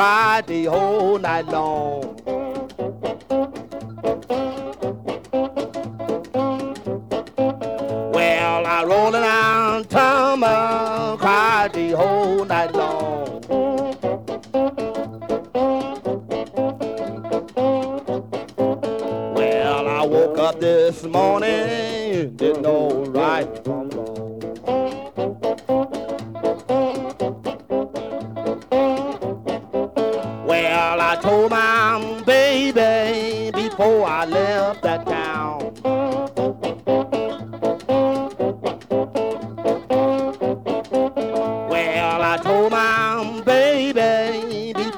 cried the whole night long. Well, I rolled around Tama, cried the whole night long. Well, I woke up this morning, didn't know right from wrong. Well, I told my baby before I left that town.